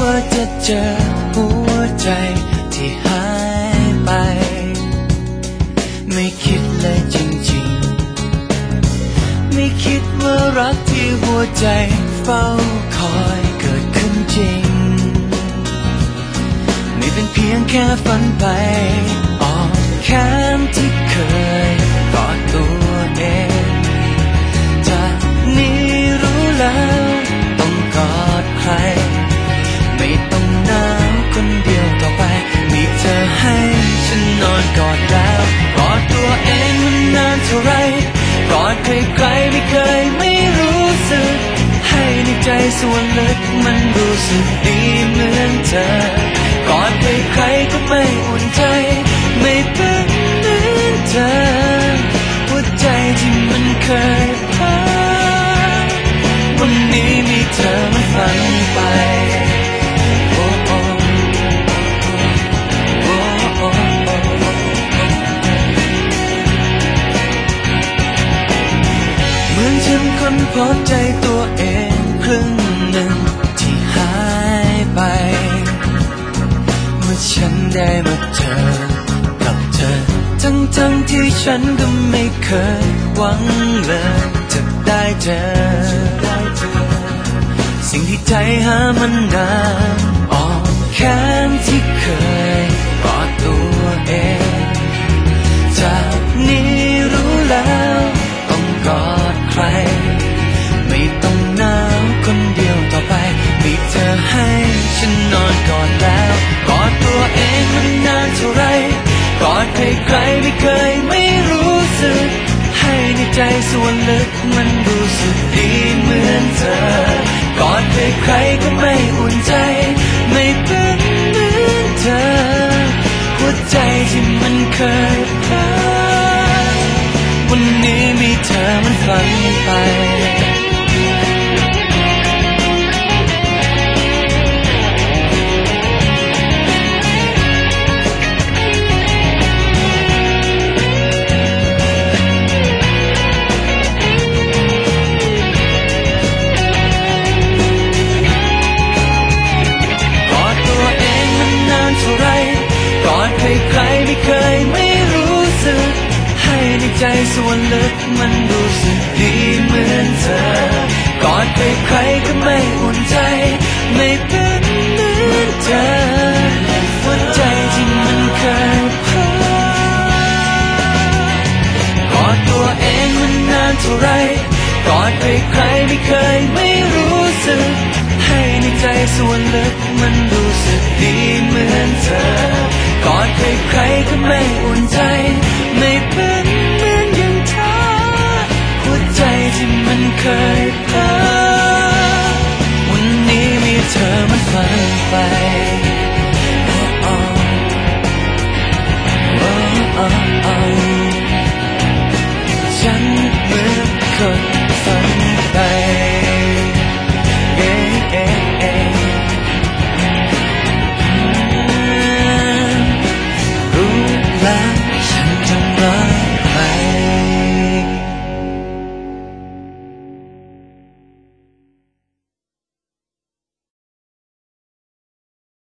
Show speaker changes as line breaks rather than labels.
ว่าจะเจอหัวใจที่หายไปไม่คิดเลยจริงๆไม่คิดว่ารักที่หัวใจเฝ้าคอยเกิดขึ้นจริงไม่เป็นเพียงแค่ฝันไปอ้อมแขนที่เคยกอดตัวเองจากนี้รู้แล้วต้องกอดใครไม่ต้องหนาวคนเดียวต่อไปมีเธอให้ฉันนอนกอดแล้วกอดตัวเองมันนานเท่าไรกอดใครๆไม่เคยไม่รู้สึกให้ในใจส่วนลึกมันรู้สึกดีเหมือนเธอกอดใครๆก็ไม่อุ่นใจไม่เป็นเหมือนเธอหัวใจที่มันเคยพังวันนี้มีเธอมันฝันไปเหมือนฉันค้นพบใจตัวเองครึ่งหนึ่งที่หายไปเมื่อฉันได้มาเจอกับเธอทั้งที่ฉันก็ไม่เคยหวังเลยจะได้เจอสิ่งที่ใจหามันนานอ้อมแขนที่เคยกอดตัวเองจากนี้รู้แล้วต้องกอดใครไม่ต้องหนาวคนเดียวต่อไปมีเธอให้ฉันนอนกอดแล้วกอดตัวเองมันนานเท่าไรกอดใครๆไม่เคยไม่รู้สึกให้ในใจส่วนลึกมันรู้สึกดีเหมือนเธอกอดใครๆก็ไม่อุ่นใจไม่เป็นเหมือนเธอหัวใจที่มันเคยพังวันนี้มีเธอมันฝันไปใครๆไม่เคยไม่รู้สึกให้ในใจส่วนลึกมันรู้สึกดีเหมือนเธอกอดใครๆก็ไม่อุ่นใจไม่เป็นเหมือนเธอหัวใจที่มันเคยพังกอดตัวเองมันนานเท่าไรกอดใครๆไม่เคยไม่รู้สึกให้ในใจส่วนลึกมันรู้สึกดีเหมือนเธอกอดใครๆก็ไม่อุ่นใจ